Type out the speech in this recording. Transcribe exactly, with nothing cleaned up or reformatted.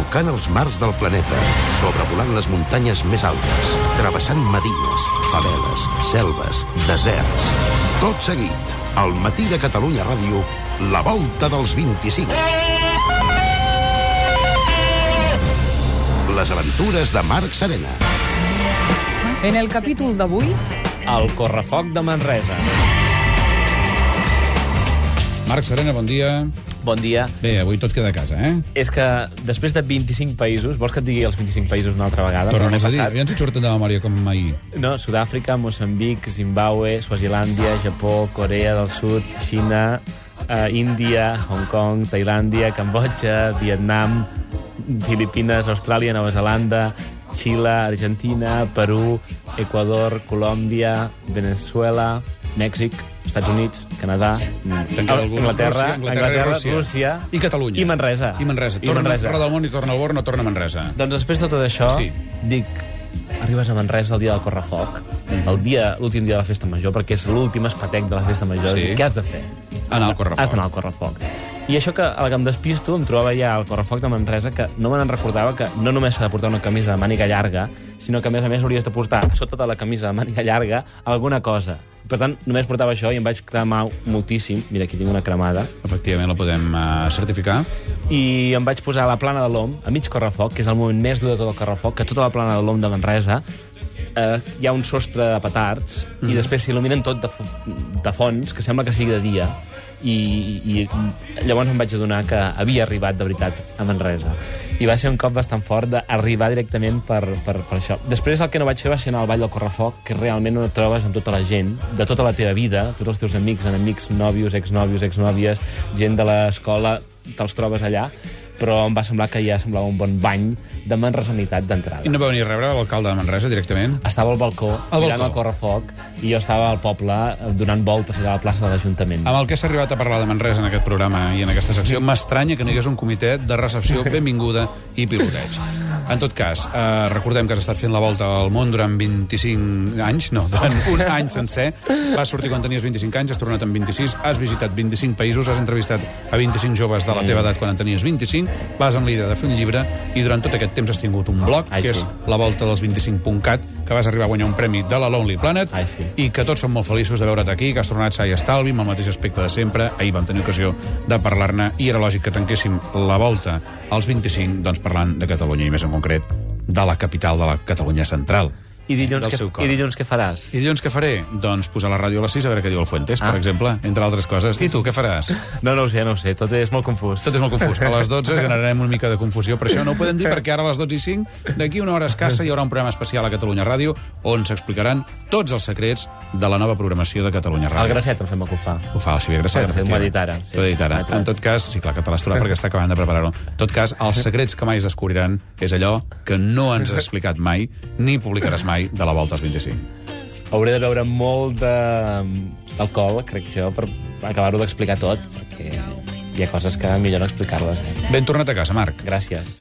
Surcant els mars del planeta, sobrevolant les muntanyes més altes, travessant medines, faveles, selves, deserts. Tot seguit, al Matí de Catalunya Ràdio, la volta dels vint-i-cinc. Les aventures de Marc Serena. En el capítol d'avui, el correfoc de Manresa. Marc Serena, bon dia. Bon dia. Bé, avui tot queda a casa, eh? És que després de vint-i-cinc països, vols que et digui els vint-i-cinc països una altra vegada? Torna'ls a dir, ja ens hi surten de memòria com ahir. No, Sud-àfrica, Moçambic, Zimbabue, Swazilàndia, Japó, Corea del Sud, Xina, eh, Índia, Hong Kong, Tailàndia, Cambodja, Vietnam, Filipines, Austràlia, Nova Zelanda, Xile, Argentina, Perú, Equador, Colòmbia, Venezuela, Mèxic, Estats Units, Canadà, Anglaterra, Anglaterra, Anglaterra, Rússia, Rússia i Catalunya. I Manresa. I Manresa. I Torna Manresa. a Roda del Món i torna al Born, no torna a Manresa. Doncs després de tot això, Sí. dic, arribes a Manresa el dia del correfoc, el dia, l'últim dia de la festa major, perquè és l'últim espatec de la festa major. Sí. Dic, què has de fer? Anar al correfoc. Has d'anar al correfoc. I això que, a la que em despisto, em trobava ja al correfoc de Manresa, que no me n'en recordava que no només s'ha de portar una camisa de màniga llarga, sinó que, a més a més, hauries de portar a sota de la camisa de màniga llarga alguna cosa. Per tant, només portava això i em vaig cremar moltíssim. Mira, aquí tinc una cremada. Efectivament, la podem uh, certificar. I em vaig posar a la plana de l'Om, a mig correfoc, que és el moment més dur de tot el correfoc, que tota la plana de l'Om de Manresa eh, hi ha un sostre de petards mm. i després s'il·luminen tot de, de fons, que sembla que sigui de dia. I, i llavors em vaig adonar que havia arribat de veritat a Manresa i va ser un cop bastant fort d'arribar directament per, per, per això. Després el que no vaig fer va ser anar al Ball del Correfoc, que realment no et trobes amb tota la gent de tota la teva vida, tots els teus amics, enemics, nòvios, exnòvios, exnòvies, gent de l'escola, te'ls trobes allà, però em va semblar que ja semblava un bon bany de manresanitat d'entrada. I no va venir a rebre l'alcalde de Manresa directament? Estava al balcó, al mirant balcó. el correfoc, i jo estava al poble donant voltes allà a la plaça de l'Ajuntament. Amb el que s'ha arribat a parlar de Manresa en aquest programa i en aquesta secció, m'estranya que no hi hagués un comitè de recepció, benvinguda i piloteig. En tot cas, eh, recordem que has estat fent la volta al món durant vint-i-cinc anys, no, durant un any sencer. Vas sortir quan tenies vint-i-cinc anys, has tornat amb vint-i-sis, has visitat vint-i-cinc països, has entrevistat a vint-i-cinc joves de la teva edat quan en tenies vint-i-cinc, vas amb la idea de fer un llibre i durant tot aquest temps has tingut un blog, Ai, que sí. és la volta dels vint-i-cinc punt cat, que vas arribar a guanyar un premi de la Lonely Planet. Ai, sí. I que tots som molt feliços de veure't aquí, que has tornat sa i estalvi, amb el mateix aspecte de sempre. Ahir vam tenir ocasió de parlar-ne i era lògic que tanquéssim la volta als vint-i-cinc, doncs parlant de Catalunya i més en concret de la capital de la Catalunya central. I dilluns, del què, seu cor. I dilluns què faràs? I dilluns què faré? Doncs posar la ràdio a les sis a veure què diu el Fuentes, Ah. per exemple, entre altres coses. I tu, què faràs? No, no ho sé, no ho sé, tot és molt confús. Tot és molt confús. A les dotze generarem una mica de confusió, per això no ho podem dir, perquè ara a les dotze i cinc, d'aquí una hora escassa, hi haurà un programa especial a Catalunya Ràdio on s'explicaran tots els secrets de la nova programació de Catalunya El Ràdio. Gracet em sembla que ho fa. Ho fa el Xavier Gracet. El Gracet m'ho ha dit ara, sí. T'ho ha dit ara. En tot cas, sí, clar que te l'has trobat perquè està acabant de preparar-ho. En tot cas, els secrets que mai es descobriran és allò que no ens has explicat mai, ni publicaràs mai, de la volta als vint-i-cinc. Hauré de beure molt d'alcohol, crec jo, per acabar-ho d'explicar tot, perquè hi ha coses que millor no explicar-les. Eh? Ben tornat a casa, Marc. Gràcies.